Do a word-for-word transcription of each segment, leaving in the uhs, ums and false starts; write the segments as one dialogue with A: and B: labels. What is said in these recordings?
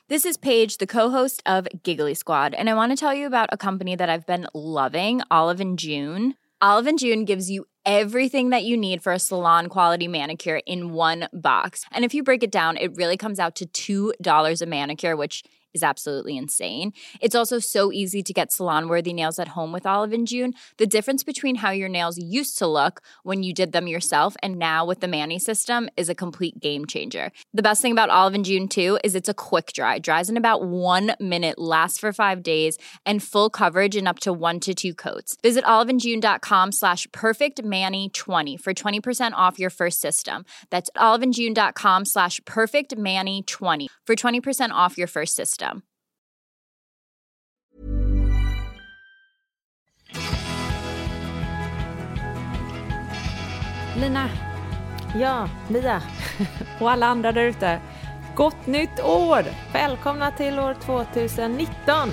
A: This is Paige, the co-host of Giggly Squad, and I want to tell you about a company that I've been loving, Olive and June. Olive and June gives you everything that you need for a salon-quality manicure in one box. And if you break it down, it really comes out to two dollars a manicure, which is absolutely insane. It's also so easy to get salon-worthy nails at home with Olive and June. The difference between how your nails used to look when you did them yourself and now with the Mani system is a complete game changer. The best thing about Olive and June, too, is it's a quick dry. Dries in about one minute, lasts for five days, and full coverage in up to one to two coats. Visit oliveandjune.com slash perfectmani20 for twenty percent off your first system. That's oliveandjune.com slash perfectmani20 for twenty percent off your first system.
B: Lina.
C: Ja, Mia.
B: Och alla andra där ute. Gott nytt år!
C: Välkomna till år tjugonitton.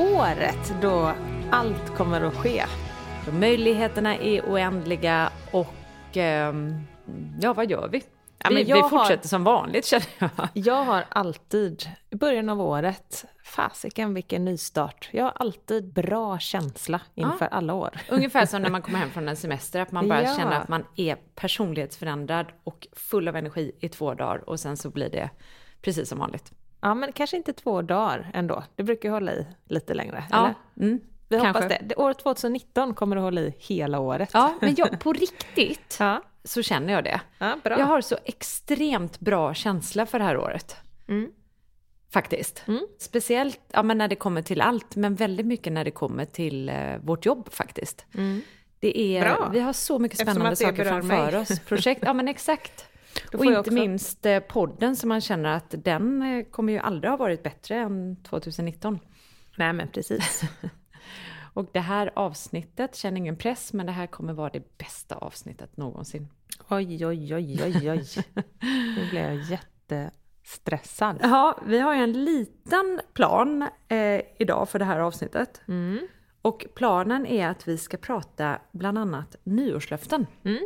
C: Året då allt kommer att ske.
B: Då möjligheterna är oändliga och eh, ja, vad gör vi?
C: Ja,
B: vi,
C: men jag
B: vi fortsätter
C: har,
B: som vanligt, känner jag.
C: Jag har alltid, i början av året, fasiken vilken nystart. Jag har alltid bra känsla inför ja. alla år.
B: Ungefär som när man kommer hem från en semester, att man bara
C: ja.
B: känner att man är personlighetsförändrad och full av energi i två dagar och sen så blir det precis som vanligt.
C: Ja, men kanske inte två dagar ändå. Det brukar ju hålla i lite längre,
B: ja.
C: eller?
B: Mm.
C: Vi
B: Kanske.
C: hoppas det. det. År tjugonitton kommer att hålla i hela året.
B: Ja, men jag, på riktigt
C: ja.
B: så känner jag det.
C: Ja, bra.
B: Jag har så extremt bra känsla för det här året.
C: Mm.
B: Faktiskt.
C: Mm.
B: Speciellt ja, men när det kommer till allt, men väldigt mycket när det kommer till eh, vårt jobb faktiskt.
C: Mm.
B: Det är,
C: bra.
B: Vi har så mycket spännande saker framför
C: mig.
B: oss. Projekt, ja men exakt. Och inte också... minst eh, podden som man känner att den eh, kommer ju aldrig ha varit bättre än tjugonitton.
C: Nej, men precis.
B: Och det här avsnittet, känner ingen press, men det här kommer vara det bästa avsnittet någonsin.
C: Oj, oj, oj, oj, oj. Nu blir jag jättestressad.
B: Ja, vi har ju en liten plan eh, idag för det här avsnittet.
C: Mm.
B: Och planen är att vi ska prata bland annat nyårslöften.
C: Mm.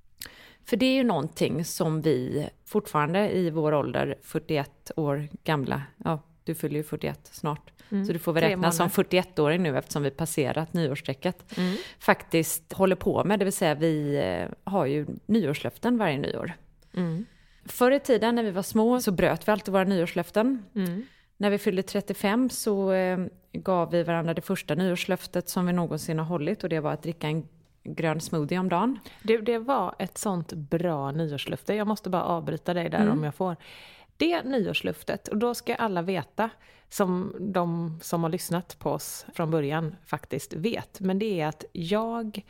B: För det är ju någonting som vi fortfarande i vår ålder, fyrtioett år gamla, ja du fyller ju fyrtioett snart. Mm. Så du får väl räkna som fyrtioett-åring nu eftersom vi passerat nyårsstrecket.
C: Mm.
B: Faktiskt håller på med, det vill säga vi har ju nyårslöften varje nyår.
C: Mm.
B: Förr i tiden när vi var små så bröt vi alltid våra nyårslöften.
C: Mm.
B: När vi fyllde trettiofem så eh, gav vi varandra det första nyårslöftet som vi någonsin har hållit. Och det var att dricka en grön smoothie om dagen.
C: Det, det var ett sånt bra nyårslöfte. Jag måste bara avbryta dig där mm. om jag får. Det nyårslöftet, och då ska alla veta, som de som har lyssnat på oss från början faktiskt vet. Men det är att jag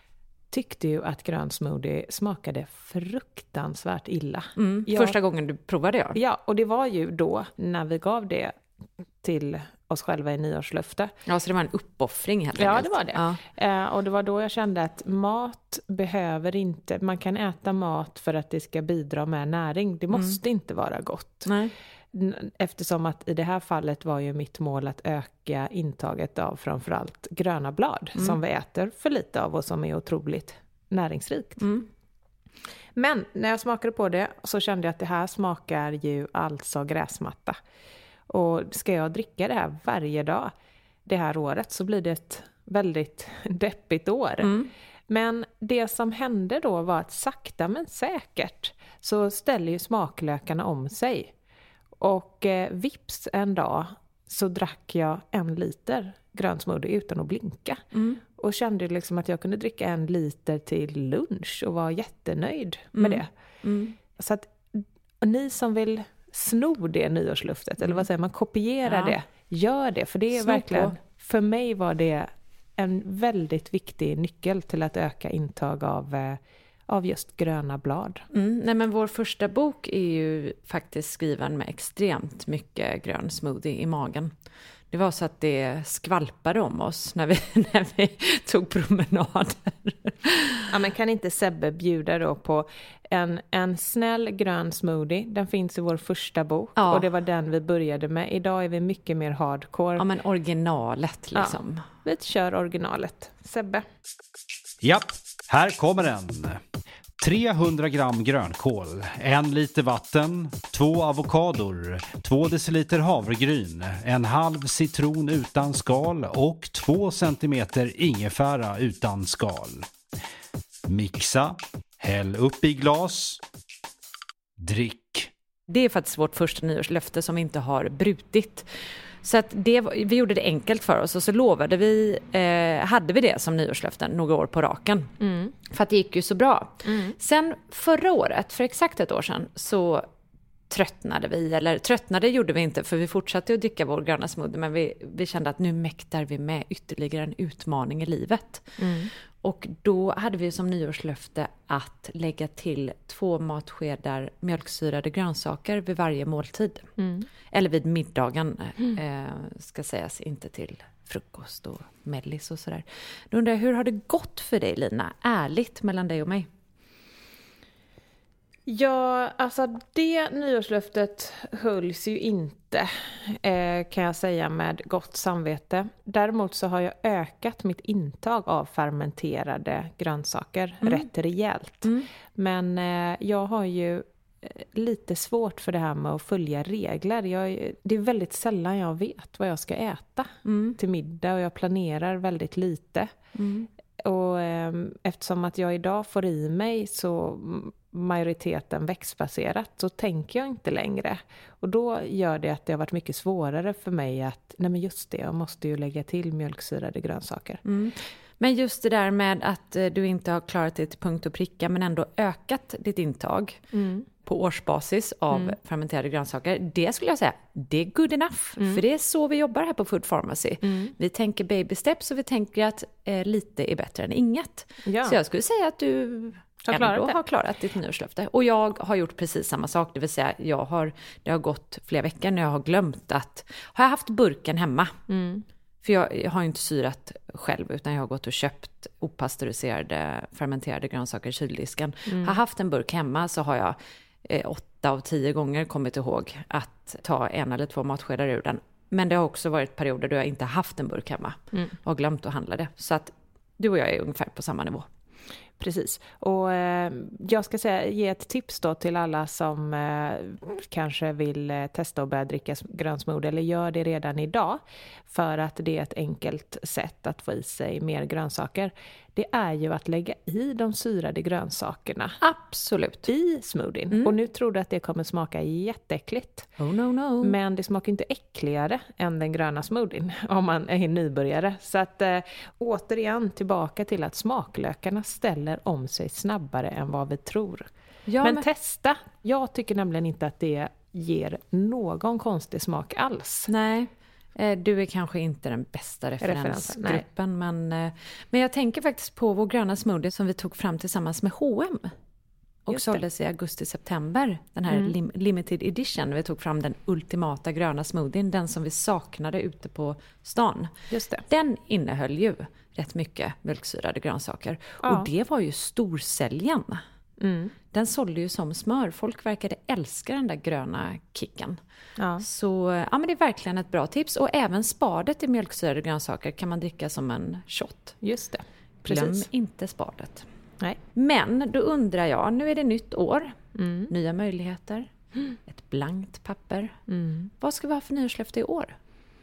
C: tyckte ju att grön smoothie smakade fruktansvärt illa.
B: Mm,
C: jag,
B: första gången du provade det?
C: Ja, och det var ju då när vi gav det till oss själva i nyårslöfte.
B: Ja, så det var en uppoffring helt
C: Ja,
B: enkelt.
C: det var det. Ja. Uh, och det var då jag kände att mat behöver inte, man kan äta mat för att det ska bidra med näring. Det måste mm. inte vara gott.
B: Nej.
C: Eftersom att i det här fallet var ju mitt mål att öka intaget av framförallt gröna blad mm. som vi äter för lite av och som är otroligt näringsrikt.
B: Mm.
C: Men när jag smakade på det så kände jag att det här smakar ju alltså gräsmatta. Och ska jag dricka det här varje dag det här året så blir det ett väldigt deppigt år.
B: Mm.
C: Men det som hände då var att sakta men säkert så ställer ju smaklökarna om sig. Och eh, vips en dag så drack jag en liter grön smoothie utan att blinka.
B: Mm.
C: Och kände liksom att jag kunde dricka en liter till lunch och var jättenöjd med
B: mm.
C: det.
B: Mm.
C: Så att ni som vill sno det nyårsluftet, mm. eller vad säger man, kopiera ja. det, gör det. För det är
B: Snå
C: verkligen,
B: på.
C: För mig var det en väldigt viktig nyckel till att öka intag av, eh, av just gröna blad.
B: Mm. Nej, men vår första bok är ju faktiskt skriven med extremt mycket grön smoothie i magen. Det var så att det skvalpade om oss när vi, när vi tog promenader.
C: Ja, men kan inte Sebbe bjuda då på en, en snäll grön smoothie? Den finns i vår första bok ja. och det var den vi började med. Idag är vi mycket mer hardcore.
B: Ja, men originalet liksom.
C: Ja, vi kör originalet. Sebbe.
D: Ja, här kommer den. trehundra gram grönkål, en liter vatten, två avokador, två deciliter havregryn, en halv citron utan skal och två centimeter ingefära utan skal. Mixa, häll upp i glas, drick.
B: Det är faktiskt vårt första nyårslöfte som vi inte har brutit. Så att det, vi gjorde det enkelt för oss och så lovade vi, eh, hade vi det som nyårslöften några år på raken. Mm. För att det gick ju så bra. Mm. Sen förra året, för exakt ett år sedan, så tröttnade vi. Eller tröttnade gjorde vi inte för vi fortsatte att dricka vår gröna smoothie. Men vi, vi kände att nu mäktar vi med ytterligare en utmaning i livet. Mm. Och då hade vi som nyårslöfte att lägga till två matskedar mjölksyrade grönsaker vid varje måltid. Mm. Eller vid middagen, mm. eh, ska sägas, inte till frukost och mellis och sådär. Då undrar jag, hur har det gått för dig, Lina? Ärligt mellan dig och mig.
C: Ja, alltså det nyårslöftet hölls ju inte, eh, kan jag säga med gott samvete. Däremot så har jag ökat mitt intag av fermenterade grönsaker mm. rätt rejält. Mm. Men eh, jag har ju lite svårt för det här med att följa regler. Jag, det är väldigt sällan jag vet vad jag ska äta mm. till middag och jag planerar väldigt lite. Mm. Och eh, eftersom att jag idag får i mig så majoriteten växtbaserat så tänker jag inte längre. Och då gör det att det har varit mycket svårare för mig att, nej men just det, jag måste ju lägga till mjölksyrade grönsaker. Mm.
B: Men just det där med att du inte har klarat det till punkt och pricka men ändå ökat ditt intag mm. på årsbasis av mm. fermenterade grönsaker. Det skulle jag säga, det är good enough. Mm. För det är så vi jobbar här på Food Pharmacy. Mm. Vi tänker baby steps och vi tänker att eh, lite är bättre än inget. Ja. Så jag skulle säga att du har klarat, ändå har klarat ditt nyårslöfte. Och jag har gjort precis samma sak. Det vill säga, jag har, det har gått flera veckor när jag har glömt att... Har jag haft burken hemma? Mm. För jag, jag har ju inte syrat själv utan jag har gått och köpt opastöriserade fermenterade grönsaker i kyldisken. Mm. Har haft en burk hemma så har jag eh, åtta av tio gånger kommit ihåg att ta en eller två matskedar ur den. Men det har också varit perioder då jag inte haft en burk hemma mm. och glömt att handla det. Så att du och jag är ungefär på samma nivå.
C: Precis. Och eh, jag ska säga, ge ett tips då till alla som eh, kanske vill eh, testa och börja dricka grönsmoothie eller gör det redan idag för att det är ett enkelt sätt att få i sig mer grönsaker. Det är ju att lägga i de syrade grönsakerna.
B: Absolut.
C: I smoothien. Mm. Och nu tror du att det kommer smaka jätteäckligt.
B: Oh no no.
C: Men det smakar inte äckligare än den gröna smoothien om man är nybörjare. Så att äh, återigen tillbaka till att smaklökarna ställer om sig snabbare än vad vi tror. Ja, men, men testa. Jag tycker nämligen inte att det ger någon konstig smak alls.
B: Nej. Du är kanske inte den bästa referensgruppen, men, men jag tänker faktiskt på vår gröna smoothie som vi tog fram tillsammans med H och M och såldes i augusti-september, den här mm. lim- limited edition. Vi tog fram den ultimata gröna smoothien, den som vi saknade ute på stan.
C: Just det.
B: Den innehöll ju rätt mycket mjölksyrade grönsaker ja. Och det var ju storsäljan. Mm. Den sålde ju som smör. Folk verkade älska den där gröna kicken. Ja. Så ja, men det är verkligen ett bra tips. Och även spadet i mjölksyrade grönsaker kan man dricka som en shot.
C: Just det.
B: Precis. Glöm inte spadet.
C: Nej.
B: Men då undrar jag, nu är det nytt år. Mm. Nya möjligheter. Mm. Ett blankt papper. Mm. Vad ska vi ha för nyårslöfte i år?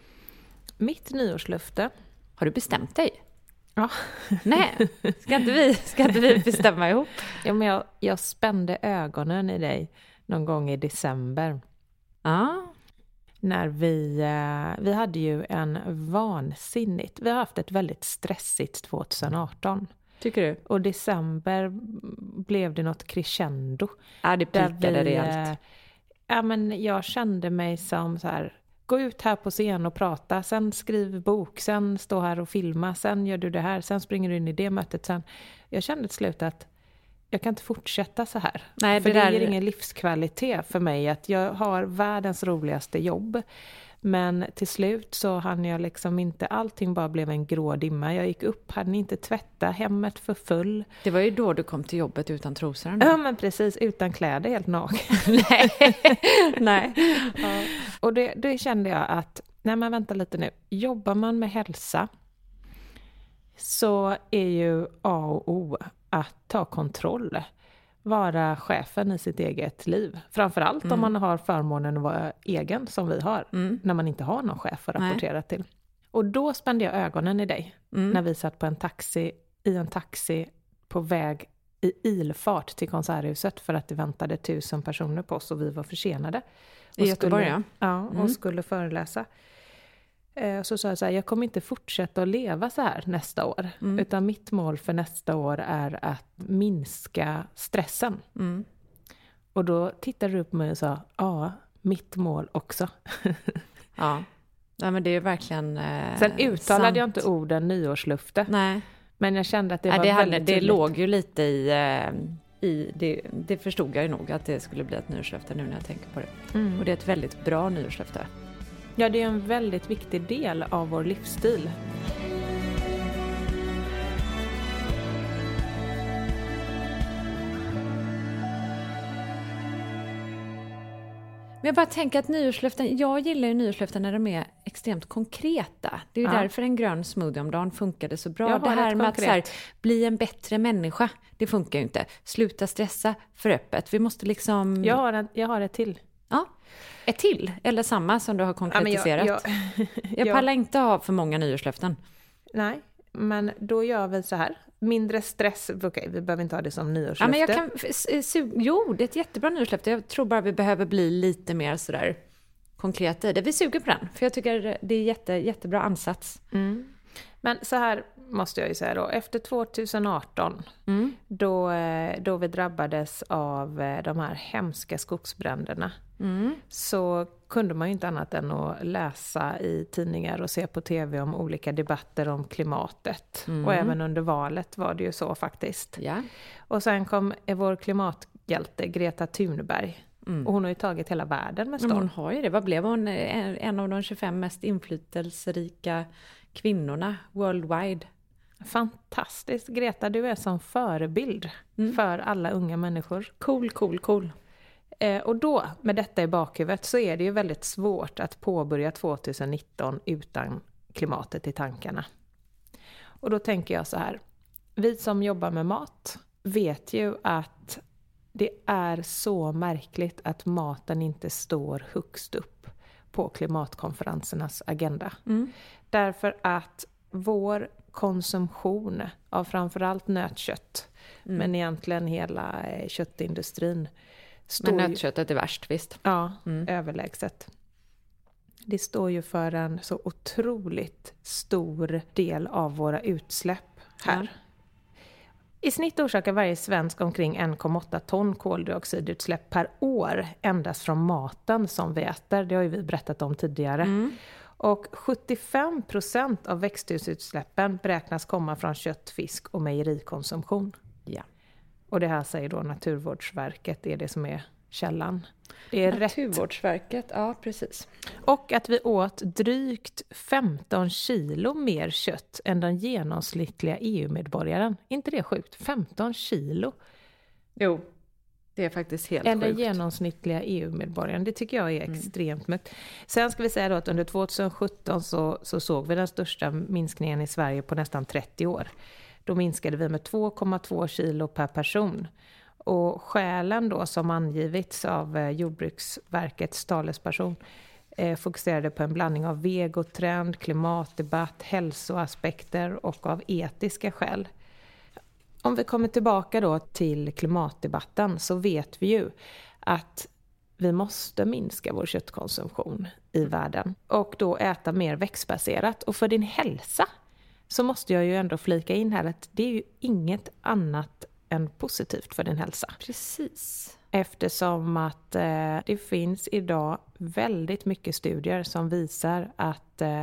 C: Mitt nyårslöfte.
B: Har du bestämt dig?
C: Ja.
B: Nej, ska inte vi, ska inte vi bestämma ihop?
C: Ja, men jag, jag spände ögonen i dig någon gång i december.
B: Ja.
C: När vi, vi hade ju en vansinnigt, vi har haft ett väldigt stressigt tjugoarton.
B: Tycker du?
C: Och december blev det något crescendo.
B: Ja, det pikade rejält.
C: Ja, men jag kände mig som så här... Gå ut här på scen och prata, sen skriv bok, sen stå här och filma, sen gör du det här, sen springer du in i det mötet. Sen. Jag kände till slut att jag kan inte fortsätta så här. Nej, för det, det ger ingen livskvalitet för mig att jag har världens roligaste jobb. Men till slut så hann jag liksom inte, allting bara blev en grå dimma. Jag gick upp, hade inte tvätta, hemmet för full.
B: Det var ju då du kom till jobbet utan trosor.
C: Ja, men precis, utan kläder, helt naken.
B: Nej. Nej.
C: Ja. Och det, det kände jag att, nej men vänta lite nu, jobbar man med hälsa så är ju A och O att ta kontroll. vara chefen i sitt eget liv. Framförallt mm. om man har förmånen att vara egen som vi har. Mm. När man inte har någon chef att rapportera Nej. Till. Och då spände jag ögonen i dig. Mm. När vi satt på en taxi, i en taxi på väg i ilfart till Konserthuset. För att det väntade tusen personer på oss och vi var försenade.
B: I Göteborg, ja.
C: Ja, och mm. skulle föreläsa. Så sa jag så här, jag kommer inte fortsätta att leva så här nästa år. Mm. Utan mitt mål för nästa år är att minska stressen. Mm. Och då tittade du på mig och sa, ja, mitt mål också.
B: Ja, ja men det är verkligen eh,
C: Sen uttalade
B: sant.
C: Jag inte orden nyårslufte.
B: Nej.
C: Men jag kände att det
B: Nej,
C: var
B: det
C: väldigt
B: hade, Det låg ju lite i... Eh, i det, det förstod jag ju nog att det skulle bli ett nyårslöfte nu när jag tänker på det. Mm. Och det är ett väldigt bra nyårslöfte.
C: Ja, det är en väldigt viktig del av vår livsstil.
B: Men jag bara tänker att nyårslöften, jag gillar ju nyårslöften när de är extremt konkreta. Det är ju ja. därför en grön smoothie om dagen funkade så bra. Det här med att så här, bli en bättre människa, det funkar ju inte. Sluta stressa för öppet. Vi måste liksom...
C: Jag har, en, jag har ett till.
B: Ja, ett till. Eller samma som du har konkretiserat. Ja, jag, jag, jag pallar inte ha för många nyårslöften.
C: Nej, men då gör vi så här. Mindre stress, okej, okay, vi behöver inte ha det som nyårslöfte.
B: Ja, men jag kan, jo, det är ett jättebra nyårslöfte. Jag tror bara vi behöver bli lite mer sådär konkreta i det. Vi suger på den, för jag tycker det är jätte, jättebra ansats.
C: Mm. Men så här måste jag ju säga då, efter tjugoarton, mm. då, då vi drabbades av de här hemska skogsbränderna, mm. så kunde man ju inte annat än att läsa i tidningar och se på tv om olika debatter om klimatet. Mm. Och även under valet var det ju så faktiskt.
B: Ja.
C: Och sen kom vår klimathjälte Greta Thunberg. Mm. Och hon har ju tagit hela världen med storm.
B: Men hon har ju det. Vad blev hon? En av de tjugofem mest inflytelserika kvinnorna worldwide.
C: Fantastiskt. Greta, du är som förebild mm. för alla unga människor.
B: Cool, cool, cool.
C: Eh, och då, med detta i bakhuvudet, så är det ju väldigt svårt att påbörja tjugonitton utan klimatet i tankarna. Och då tänker jag så här. Vi som jobbar med mat vet ju att det är så märkligt att maten inte står högst upp på klimatkonferensernas agenda. Mm. Därför att vår konsumtion av framförallt nötkött, mm. men egentligen hela köttindustrin.
B: Men nötköttet är värst, visst?
C: Ja, mm. överlägset. Det står ju för en så otroligt stor del av våra utsläpp här. Ja. I snitt orsakar varje svensk omkring en komma åtta ton koldioxidutsläpp per år endast från maten som vi äter. Det har ju vi berättat om tidigare. Mm. Och sjuttiofem procent av växthusutsläppen beräknas komma från kött, fisk och mejerikonsumtion.
B: Ja.
C: Och det här säger då Naturvårdsverket, det är det som är källan. Det är
B: Naturvårdsverket, rätt. Ja precis.
C: Och att vi åt drygt femton kilo mer kött än den genomsnittliga E U-medborgaren. Inte det sjukt? femton kilo.
B: Jo, det är faktiskt helt
C: än
B: sjukt.
C: Än den genomsnittliga E U-medborgaren. Det tycker jag är mm. extremt mycket. Sen ska vi säga då att under tjugosjutton så, så såg vi den största minskningen i Sverige på nästan trettio år. Då minskade vi med två komma två kilo per person. Och skälen då som angivits av Jordbruksverkets talesperson eh, fokuserade på en blandning av vegotrend, klimatdebatt, hälsoaspekter och av etiska skäl. Om vi kommer tillbaka då till klimatdebatten så vet vi ju att vi måste minska vår köttkonsumtion i världen och då äta mer växtbaserat. Och för din hälsa så måste jag ju ändå flika in här att det är ju inget annat än positivt för din hälsa.
B: Precis.
C: Eftersom att eh, det finns idag väldigt mycket studier som visar att eh,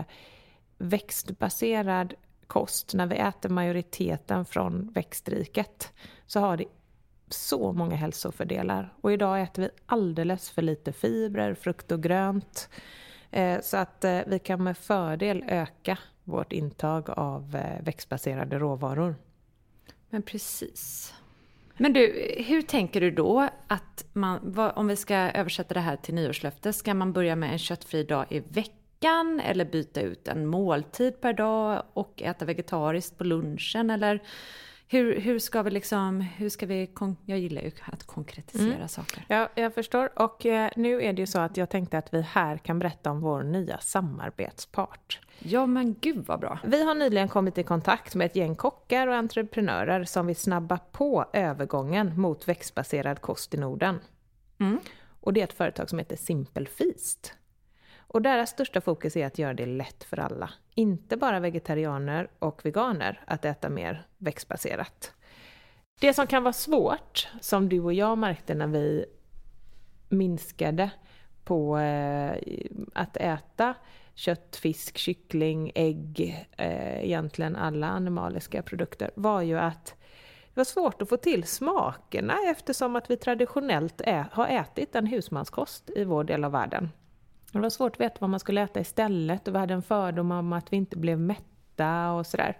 C: växtbaserad kost, när vi äter majoriteten från växtriket, så har det så många hälsofördelar. Och idag äter vi alldeles för lite fibrer, frukt och grönt. Eh, så att eh, vi kan med fördel öka vårt intag av eh, växtbaserade råvaror.
B: Men precis. Men du, hur tänker du då att man, vad, om vi ska översätta det här till nyårslöfte, ska man börja med en köttfri dag i veckan eller byta ut en måltid per dag och äta vegetariskt på lunchen? Eller Hur, hur ska vi liksom, hur ska vi, kon- jag gillar ju att konkretisera mm. saker.
C: Ja, jag förstår. Och eh, nu är det ju så att jag tänkte att vi här kan berätta om vår nya samarbetspart.
B: Ja, men gud vad bra.
C: Vi har nyligen kommit i kontakt med ett gäng kockar och entreprenörer som vill snabba på övergången mot växtbaserad kost i Norden. Mm. Och det är ett företag som heter Simple Feast. Och deras största fokus är att göra det lätt för alla. Inte bara vegetarianer och veganer att äta mer växtbaserat. Det som kan vara svårt, som du och jag märkte när vi minskade på eh, att äta kött, fisk, kyckling, ägg, eh, egentligen alla animaliska produkter, var ju att det var svårt att få till smakerna eftersom att vi traditionellt ä- har ätit en husmanskost i vår del av världen. Det var svårt att veta vad man skulle äta istället och vi hade en fördom om att vi inte blev mätta och sådär.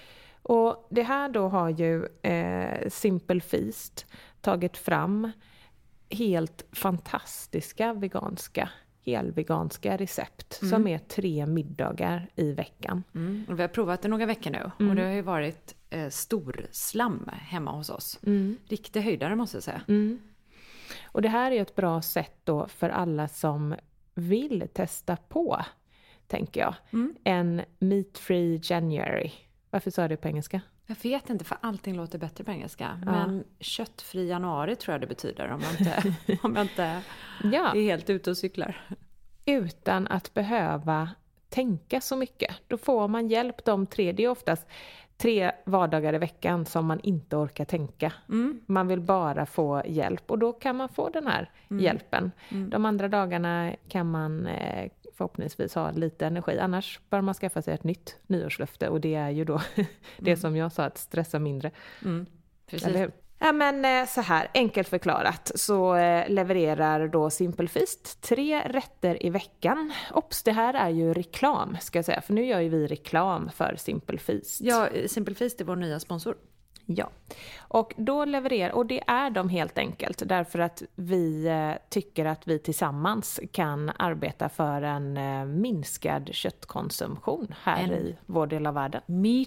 C: Och det här då har ju eh, Simple Feast tagit fram helt fantastiska veganska, helveganska recept mm. som är tre middagar i veckan.
B: Mm. Och vi har provat det några veckor nu mm. och det har ju varit eh, stor slam hemma hos oss. Mm. Riktig höjdare måste jag säga.
C: Mm. Och det här är ett bra sätt då för alla som vill testa på, tänker jag. Mm. En meat-free January. Varför sa du på engelska?
B: Jag vet inte, för allting låter bättre på engelska. Ja. Men köttfri januari tror jag det betyder om man inte, om jag inte ja. är helt ute och cyklar.
C: Utan att behöva tänka så mycket. Då får man hjälp de tre. Det är oftast tre vardagar i veckan som man inte orkar tänka. Mm. Man vill bara få hjälp och då kan man få den här mm. hjälpen. Mm. De andra dagarna kan man eh, förhoppningsvis ha lite energi. Annars bör man skaffa sig ett nytt nyårslöfte och det är ju då det mm. som jag sa, att stressa mindre.
B: Mm. Precis.
C: Eller hur? Ja, men så här, enkelt förklarat så levererar då Simple Feast tre rätter i veckan. Ops, det här är ju reklam ska jag säga, för nu gör ju vi reklam för Simple Feast.
B: Ja, Simple Feast är vår nya sponsor.
C: Ja, och då levererar, och det är de helt enkelt därför att vi tycker att vi tillsammans kan arbeta för en minskad köttkonsumtion här en i vår del av världen.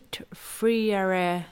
B: Meat-freer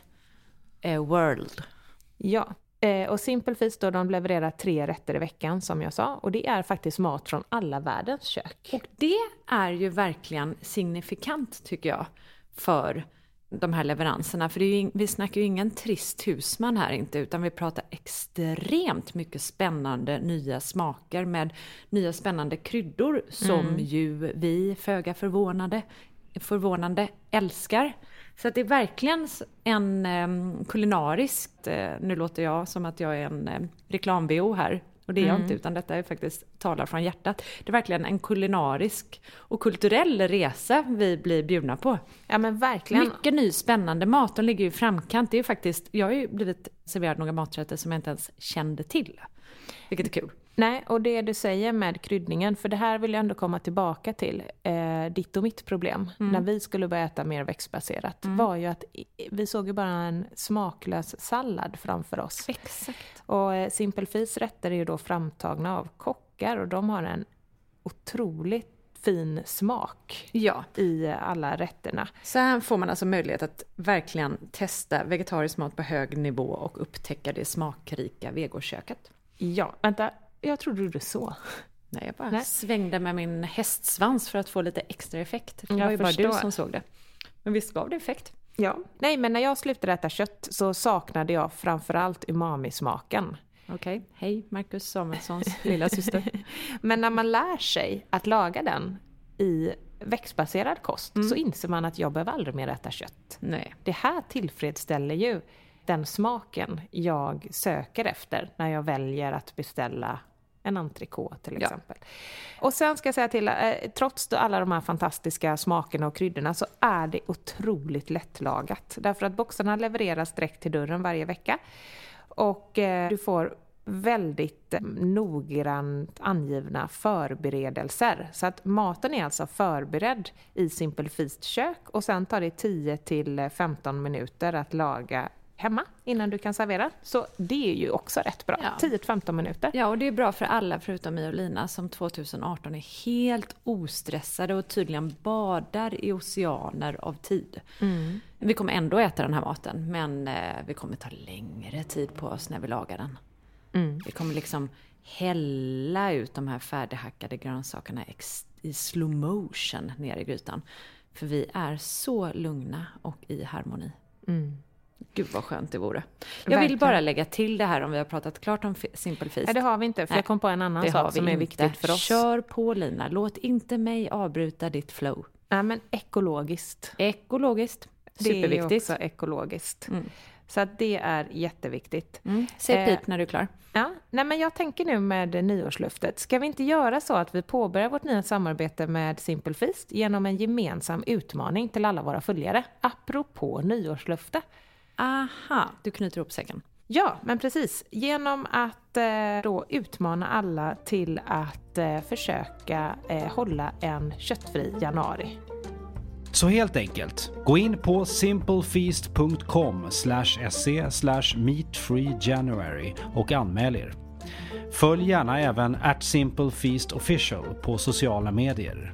B: uh, world.
C: Ja, och Simple Feast då, de levererar tre rätter i veckan som jag sa. Och det är faktiskt mat från alla världens kök.
B: Och det är ju verkligen signifikant tycker jag för de här leveranserna. För det är ju, vi snackar ju ingen trist husman här inte, utan vi pratar extremt mycket spännande nya smaker med nya spännande kryddor som mm. ju vi föga förvånade, förvånande älskar. Så att det är verkligen en um, kulinarisk, uh, nu låter jag som att jag är en uh, reklam-V O här, och det är mm. jag inte, utan detta är faktiskt talar från hjärtat. Det är verkligen en kulinarisk och kulturell resa vi blir bjudna på.
C: Ja men verkligen.
B: Mycket ny spännande mat, de ligger ju i framkant. Det är ju faktiskt, jag har ju blivit serverad några maträtter som jag inte ens kände till. Vilket är kul.
C: Nej, och det du säger med kryddningen, för det här vill jag ändå komma tillbaka till. Eh, ditt och mitt problem mm. när vi skulle börja äta mer växtbaserat mm. var ju att vi såg ju bara en smaklös sallad framför oss.
B: Exakt.
C: Och eh, Simple Feast rätter är ju då framtagna av kockar och de har en otroligt fin smak
B: ja.
C: i alla rätterna.
B: Så här får man alltså möjlighet att verkligen testa vegetarisk mat på hög nivå och upptäcka det smakrika vegoköket.
C: Ja, vänta. Jag trodde du gjorde så.
B: Nej, jag bara Nej. svängde med min hästsvans för att få lite extra effekt. Det var
C: jag
B: ju
C: förstår.
B: bara du som såg det. Men visst gav det effekt?
C: Ja. Nej, men när jag slutade äta kött så saknade jag framförallt umami-smaken.
B: Okej. Okay. Hej, Marcus Samuelssons lilla syster.
C: Men när man lär sig att laga den i växtbaserad kost mm. så inser man att jag behöver aldrig mer äta kött.
B: Nej.
C: Det här tillfredsställer ju den smaken jag söker efter när jag väljer att beställa en entrecote till exempel. Ja. Och sen ska jag säga till, eh, trots alla de här fantastiska smakerna och kryddorna så är det otroligt lättlagat. Därför att boxarna levereras direkt till dörren varje vecka. Och eh, du får väldigt eh, noggrant angivna förberedelser. Så att maten är alltså förberedd i Simple Feast kök och sen tar det tio till femton minuter att laga hemma innan du kan servera. Så det är ju också rätt bra.
B: Ja.
C: tio till femton minuter.
B: Ja, och det är bra för alla förutom mig och Lina som tjugoarton är helt ostressade och tydligen badar i oceaner av tid. Mm. Vi kommer ändå äta den här maten, men eh, vi kommer ta längre tid på oss när vi lagar den. Mm. Vi kommer liksom hälla ut de här färdighackade grönsakerna ex- i slow motion ner i grytan. För vi är så lugna och i harmoni. Mm. Gud vad skönt det vore. Jag
C: Verkligen.
B: vill bara lägga till det här om vi har pratat klart om Simple Feast.
C: Nej, det har vi inte. För Nej, jag kom på en annan sak som är inte. viktigt för oss.
B: Kör på Lina. Låt inte mig avbryta ditt flow.
C: Nej, men ekologiskt.
B: Ekologiskt. Superviktigt.
C: Det är också ekologiskt. Mm. Så att det är jätteviktigt.
B: Mm. Säg pip eh, när du är klar.
C: Ja, nej men jag tänker nu med nyårsluftet. Ska vi inte göra så att vi påbörjar vårt nya samarbete med Simple Feast genom en gemensam utmaning till alla våra följare? Apropå nyårslufte.
B: Aha, du knyter ihop säcken.
C: Ja, men precis. Genom att eh, då utmana alla till att eh, försöka eh, hålla en köttfri januari.
D: Så helt enkelt, gå in på simplefeast punkt com slash se slash meatfreejanuary och anmäl er. Följ gärna även at simplefeastofficial på sociala medier.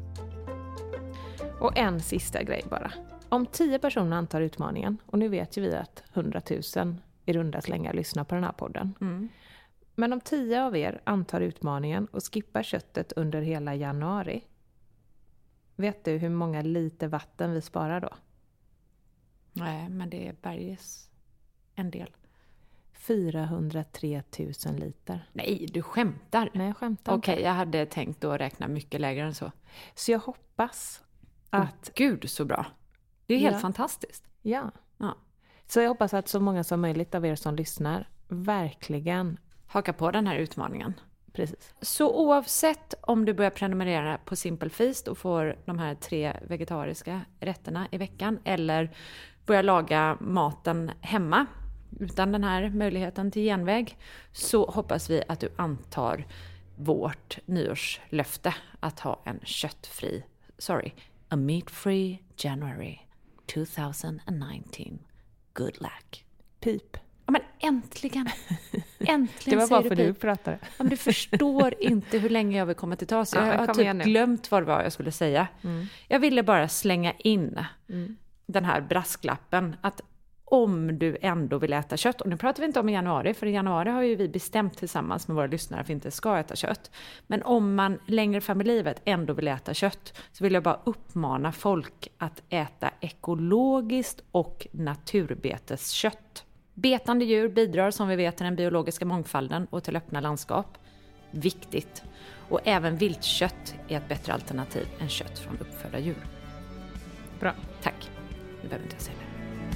C: Och en sista grej bara. Om tio personer antar utmaningen, och nu vet ju vi att hundratusen i runda slängar lyssnar på den här podden. Mm. Men om tio av er antar utmaningen och skippar köttet under hela januari, vet du hur många liter vatten vi sparar då?
B: Nej, men det är berges en del.
C: fyrahundratre tusen liter.
B: Nej, du skämtar.
C: Nej, jag skämtar.
B: Okej, okay, jag hade tänkt att räkna mycket lägre än så.
C: Så jag hoppas att...
B: Oh, Gud, så bra. Det är helt
C: ja.
B: fantastiskt.
C: Ja.
B: ja.
C: Så jag hoppas att så många som möjligt av er som lyssnar verkligen
B: hakar på den här utmaningen.
C: Precis.
B: Så oavsett om du börjar prenumerera på Simple Feast och får de här tre vegetariska rätterna i veckan eller börjar laga maten hemma utan den här möjligheten till genväg, så hoppas vi att du antar vårt nyårslöfte att ha en köttfri, sorry, a meat-free January tjugonitton. Good luck.
C: Pip.
B: Ja, men äntligen. Äntligen.
C: Det var bara för du pratade.
B: Ja, men du förstår inte hur länge jag vill komma till tals. Jag ja, har typ glömt vad det var jag skulle säga. Mm. Jag ville bara slänga in mm. den här brasklappen att om du ändå vill äta kött, och nu pratar vi inte om i januari, för i januari har ju vi bestämt tillsammans med våra lyssnare att vi inte ska äta kött. Men om man längre fram i livet ändå vill äta kött, så vill jag bara uppmana folk att äta ekologiskt och naturbeteskött. Betande djur bidrar som vi vet till den biologiska mångfalden och till öppna landskap. Viktigt. Och även viltkött är ett bättre alternativ än kött från uppfödda djur.
C: Bra.
B: Tack. Nu behöver inte jag säga det.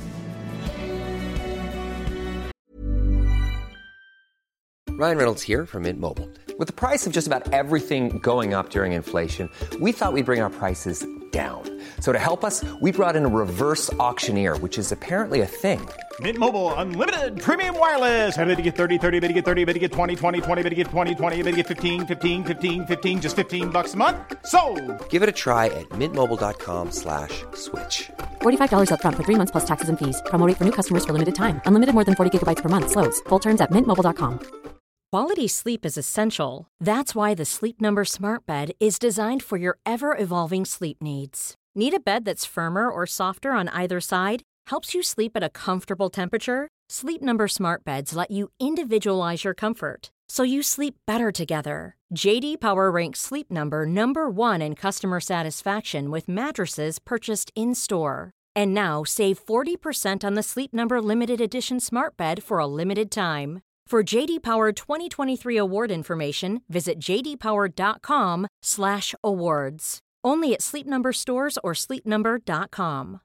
E: Ryan Reynolds here from Mint Mobile. With the price of just about everything going up during inflation, we thought we'd bring our prices down. So to help us, we brought in a reverse auctioneer, which is apparently a thing.
F: Mint Mobile Unlimited Premium Wireless. How to get thirty, thirty, how to get thirty, how to get twenty, twenty, twenty, how to get twenty, twenty, how to get fifteen, fifteen, fifteen, fifteen, just fifteen bucks a month? Sold!
E: Give it a try at mintmobile.com slash switch.
G: forty-five dollars up front for three months plus taxes and fees. Promo rate for new customers for limited time. Unlimited more than forty gigabytes per month. Slows full terms at mint mobile dot com.
H: Quality sleep is essential. That's why the Sleep Number Smart Bed is designed for your ever-evolving sleep needs. Need a bed that's firmer or softer on either side? Helps you sleep at a comfortable temperature? Sleep Number Smart Beds let you individualize your comfort, so you sleep better together. J D Power ranks Sleep Number number one in customer satisfaction with mattresses purchased in-store. And now, save forty percent on the Sleep Number Limited Edition Smart Bed for a limited time. For J D Power twenty twenty-three award information, visit j d power dot com slash awards. Only at Sleep Number stores or sleep number dot com.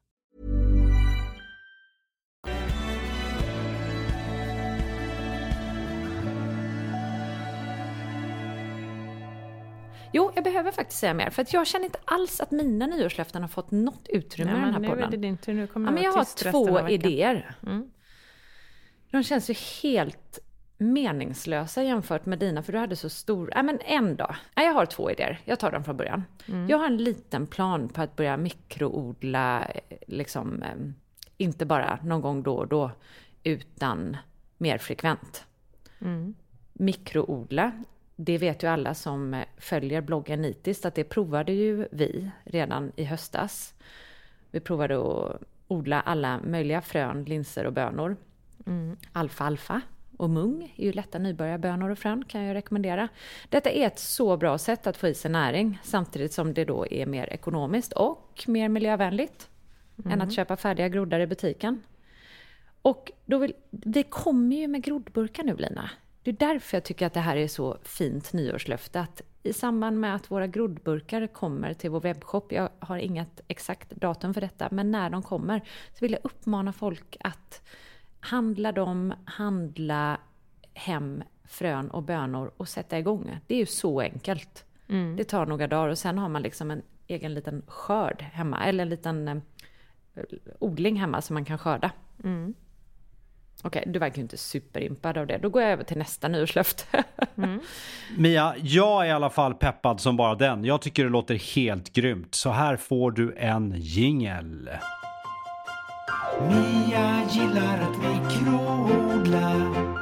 B: Jo, jag behöver faktiskt säga mer. För att jag känner inte alls att mina nyårslöften har fått något utrymme i den här
C: nu
B: podden.
C: Är det din tur. Nu kommer
B: ja, men jag har två idéer.
C: Mm.
B: De känns ju helt meningslösa jämfört med dina. För du hade så stor... Ja, men en dag. Ja, jag har två idéer. Jag tar dem från början. Mm. Jag har en liten plan på att börja mikroodla. Liksom, inte bara någon gång då och då. utan mer frekvent.
C: Mm.
B: Mikroodla, det vet ju alla som följer bloggen nitiskt att det provade ju vi redan i höstas. Vi provade att odla alla möjliga frön, linser och bönor.
C: Mm.
B: Alfalfa och mung är ju lätta nybörjarbönor och frön, kan jag rekommendera. Detta är ett så bra sätt att få i sig näring samtidigt som det då är mer ekonomiskt och mer miljövänligt mm. än att köpa färdiga groddar i butiken. Och då vill, vi kommer ju med groddburkar nu, Lina. Det är därför jag tycker att det här är så fint nyårslöfte. Att i samband med att våra groddburkar kommer till vår webbshop, jag har inget exakt datum för detta, men när de kommer så vill jag uppmana folk att handla dem, handla hem frön och bönor och sätta igång. Det är ju så enkelt. Mm. Det tar några dagar och sen har man liksom en egen liten skörd hemma. Eller en liten eh, odling hemma som man kan skörda.
C: Mm.
B: Okej, okay, du verkar ju inte superimpad av det. Då går jag över till nästa nyårslöfte.
C: Mm.
D: Mia, jag är i alla fall peppad som bara den. Jag tycker det låter helt grymt. Så här får du en jingle.
I: Mia gillar att mikroodla.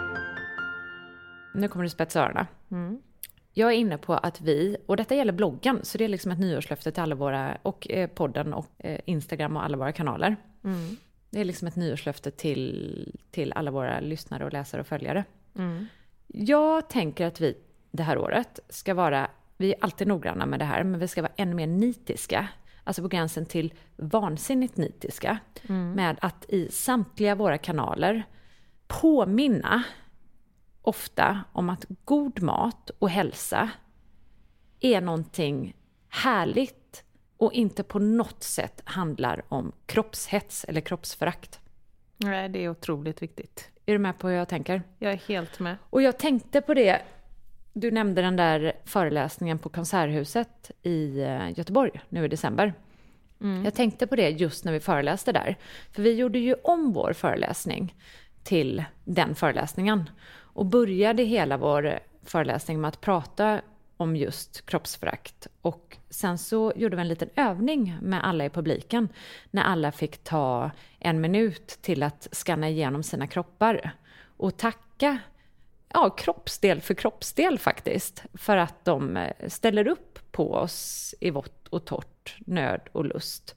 B: Nu kommer du spetsa öronen.
C: Mm.
B: Jag är inne på att vi, och detta gäller bloggen, så det är liksom ett nyårslöfte till alla våra, och eh, podden och eh, Instagram och alla våra kanaler.
C: Mm.
B: Det är liksom ett nyårslöfte till, till alla våra lyssnare och läsare och följare.
C: Mm.
B: Jag tänker att vi det här året ska vara, vi är alltid noggranna med det här, men vi ska vara ännu mer nitiska. Alltså på gränsen till vansinnigt nitiska.
C: Mm.
B: Med att i samtliga våra kanaler påminna ofta om att god mat och hälsa är någonting härligt och inte på något sätt handlar om kroppshets eller kroppsförakt.
C: Nej, det är otroligt viktigt.
B: Är du med på hur jag tänker?
C: Jag är helt med.
B: Och jag tänkte på det, du nämnde den där föreläsningen på Konserthuset i Göteborg nu i december.
C: Mm.
B: Jag tänkte på det just när vi föreläste där. För vi gjorde ju om vår föreläsning till den föreläsningen. Och började hela vår föreläsning med att prata om just kroppsförakt. Och sen så gjorde vi en liten övning med alla i publiken. När alla fick ta en minut till att skanna igenom sina kroppar. Och tacka ja, kroppsdel för kroppsdel faktiskt. För att de ställer upp på oss i vått och torrt, nöd och lust.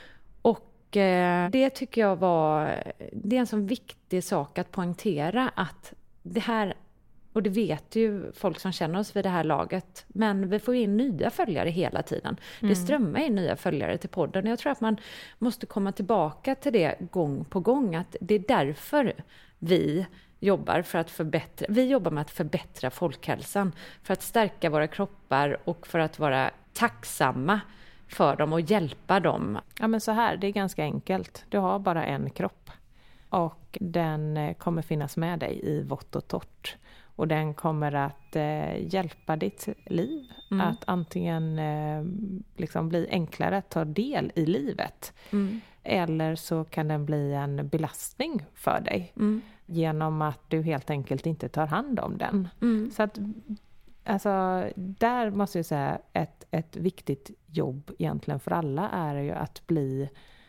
B: Och eh, det tycker jag var, det är en så viktig sak att poängtera att det här, och det vet ju folk som känner oss vid det här laget, men vi får in nya följare hela tiden. Mm. Det strömmar in nya följare till podden. Jag tror att man måste komma tillbaka till det gång på gång, att det är därför vi jobbar för att förbättra, vi jobbar med att förbättra folkhälsan, för att stärka våra kroppar och för att vara tacksamma för dem och hjälpa dem.
C: Ja, men så här, det är ganska enkelt. Du har bara en kropp och den kommer finnas med dig i vått och torrt. Och den kommer att eh, hjälpa ditt liv mm. att antingen eh, liksom bli enklare att ta del i livet.
B: Mm.
C: Eller så kan den bli en belastning för dig.
B: Mm.
C: Genom att du helt enkelt inte tar hand om den.
B: Mm.
C: Så att, alltså, där måste jag säga ett, ett viktigt jobb egentligen för alla är ju att bli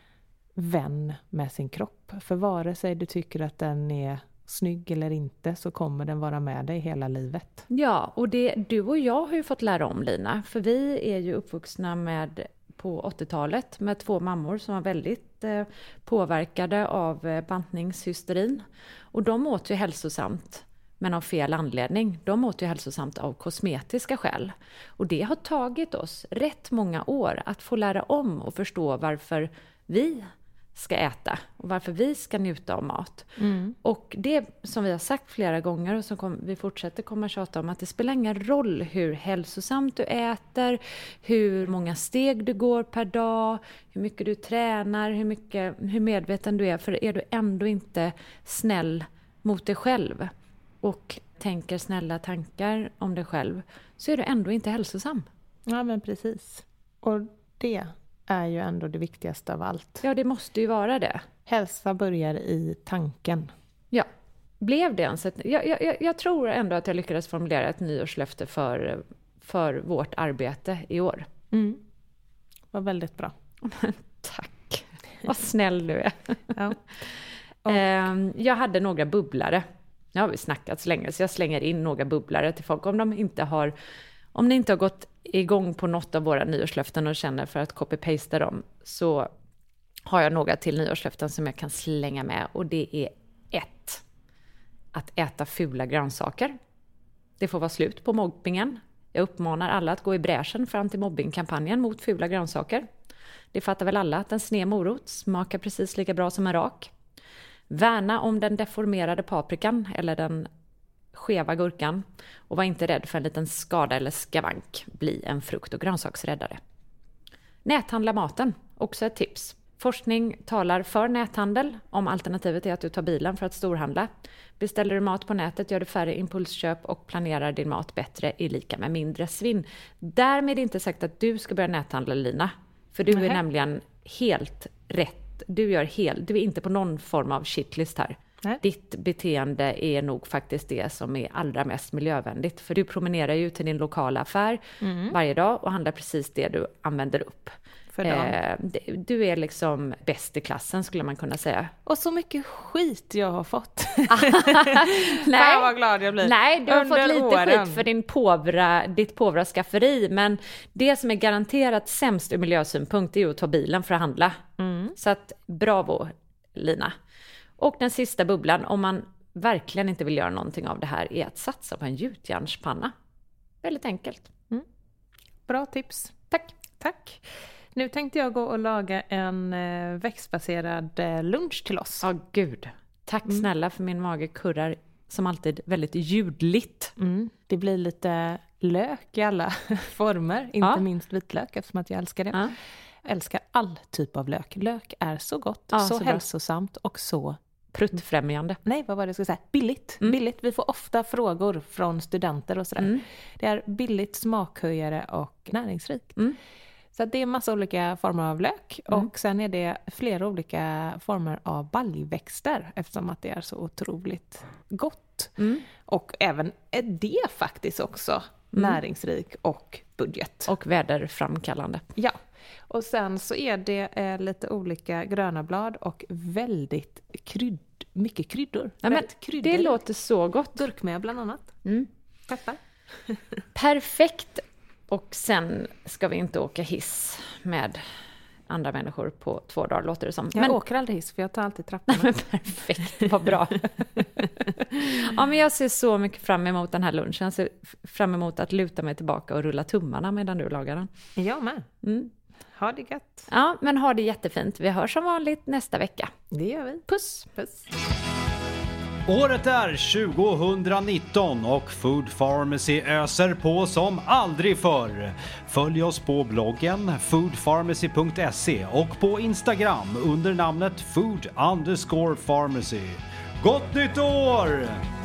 C: vän med sin kropp. För vare sig du tycker att den är snygg eller inte så kommer den vara med dig hela livet.
B: Ja, och det, du och jag har ju fått lära om, Lina. För vi är ju uppvuxna med, på åttiotalet med två mammor som var väldigt eh, påverkade av eh, bantningshysterin. Och de åt ju hälsosamt, men av fel anledning. De åt ju hälsosamt av kosmetiska skäl. Och det har tagit oss rätt många år att få lära om och förstå varför vi ska äta och varför vi ska njuta av mat.
C: Mm.
B: Och det som vi har sagt flera gånger och som kom, vi fortsätter komma tjata om, att det spelar ingen roll hur hälsosamt du äter, hur många steg du går per dag, hur mycket du tränar, hur, mycket, hur medveten du är, för är du ändå inte snäll mot dig själv och tänker snälla tankar om dig själv, så är du ändå inte hälsosam.
C: Ja, men precis. Och det är ju ändå det viktigaste av allt.
B: Ja, det måste ju vara det.
C: Hälsa börjar i tanken.
B: Ja, blev det ens ett... Jag, jag, jag tror ändå att jag lyckades formulera ett nyårslöfte för, för vårt arbete i år.
C: Mm. Var väldigt bra.
B: Tack. Vad snäll du är.
C: Ja.
B: Och... Eh, jag hade några bubblare. Nu har vi snackat så länge så jag slänger in några bubblare till folk. Om de inte har, om ni inte har gått igång på något av våra nyårslöften och känner för att copy-pasta dem, så har jag några till nyårslöften som jag kan slänga med. Och det är ett. Att äta fula grönsaker. Det får vara slut på mobbingen. Jag uppmanar alla att gå i bräschen för antimobbingkampanjen mot fula grönsaker. Det fattar väl alla att en sned morot smakar precis lika bra som en rak. Värna om den deformerade paprikan eller den skeva gurkan. Och var inte rädd för en liten skada eller skavank. Bli en frukt- och grönsaksräddare. Näthandla maten. Också ett tips. Forskning talar för näthandel om alternativet är att du tar bilen för att storhandla. Beställer du mat på nätet gör du färre impulsköp och planerar din mat bättre i lika med mindre svinn. Därmed inte sagt att du ska börja näthandla, Lina. För du är mm. nämligen helt rätt. Du, gör helt, du är inte på någon form av shitlist här. Nej. Ditt beteende är nog faktiskt det som är allra mest miljövänligt. För du promenerar ju till din lokala affär mm. varje dag och handlar precis det du använder upp. Eh, du är liksom bäst i klassen skulle man kunna säga.
C: Och så mycket skit jag har fått. Nej, vad glad jag blir.
B: Nej, du har
C: Under
B: fått lite
C: åren.
B: skit för din påvra, ditt påvra skafferi. Men det som är garanterat sämst ur miljösynpunkt är ju att ta bilen för att handla. Mm. Så att bravo, Lina. Och den sista bubblan, om man verkligen inte vill göra någonting av det här, är att satsa på en gjutjärnspanna. Väldigt enkelt.
C: Mm. Bra tips.
B: Tack.
C: Tack. Nu tänkte jag gå och laga en eh, växtbaserad eh, lunch till oss.
B: Ja, oh, gud. Tack mm. snälla, för min mage kurrar som alltid väldigt ljudligt.
C: Mm. Det blir lite lök i alla former, inte ja. minst vitlök eftersom att jag älskar det. Ja. Jag älskar all typ av lök. Lök är så gott, ja, så, så hälsosamt och så
B: pruttfrämjande.
C: Nej, vad var det jag skulle säga? Billigt. Mm. Billigt. Vi får ofta frågor från studenter och sådär. Mm. Det är billigt, smakhöjare och näringsrikt. Mm. Så det är massa olika former av lök mm. och sen är det flera olika former av baljväxter eftersom att det är så otroligt gott. Mm. Och även är det faktiskt också mm. näringsrik och budget.
B: Och väderframkallande.
C: Ja. Och sen så är det eh, lite olika gröna blad och väldigt krydd, mycket kryddor.
B: Ja, men kryddor. Det låter så gott.
C: Gurkmeja bland annat. Mm. Peppar.
B: Perfekt. Och sen ska vi inte åka hiss med andra människor på två dagar, låter det som.
C: Jag
B: men...
C: åker aldrig hiss för jag tar alltid trapporna.
B: Perfekt, vad bra. Ja, men jag ser så mycket fram emot den här lunchen. Jag ser fram emot att luta mig tillbaka och rulla tummarna medan du lagar den.
C: Jag med. Mm. Ha det gött.
B: Ja, men ha det jättefint. Vi hörs som vanligt nästa vecka.
C: Det gör vi.
B: Puss.
C: Puss.
D: Året är tjugonitton och Food Pharmacy öser på som aldrig förr. Följ oss på bloggen food pharmacy punkt se och på Instagram under namnet food underscore pharmacy. Gott nytt år!